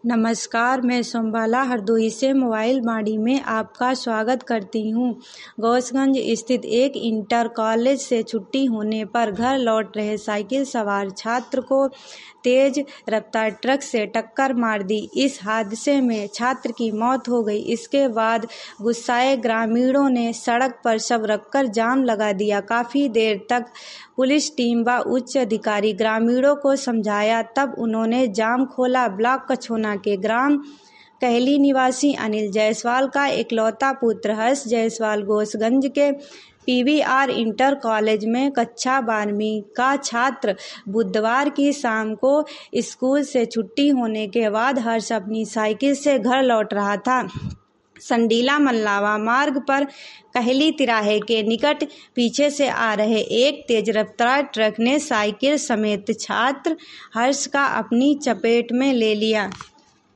नमस्कार, मैं सोमबाला हरदोई से मोबाइल बाड़ी में आपका स्वागत करती हूँ। गोसगंज स्थित एक इंटर कॉलेज से छुट्टी होने पर घर लौट रहे साइकिल सवार छात्र को तेज रफ्तार ट्रक से टक्कर मार दी। इस हादसे में छात्र की मौत हो गई। इसके बाद गुस्साए ग्रामीणों ने सड़क पर शव रखकर जाम लगा दिया। काफ़ी देर तक पुलिस टीम व उच्च अधिकारी ग्रामीणों को समझाया, तब उन्होंने जाम खोला। ब्लॉक कछोना के ग्राम कहली निवासी अनिल जायसवाल का इकलौता पुत्र हर्ष जायसवाल गोसगंज के पीवीआर इंटर कॉलेज में कक्षा 12वीं का छात्र बुधवार की शाम को स्कूल से छुट्टी होने के बाद हर्ष अपनी साइकिल से घर लौट रहा था। संडीला मल्लावा मार्ग पर कहली तिराहे के निकट पीछे से आ रहे एक तेज रफ्तार ट्रक ने साइकिल समेत छात्र हर्ष का अपनी चपेट में ले लिया।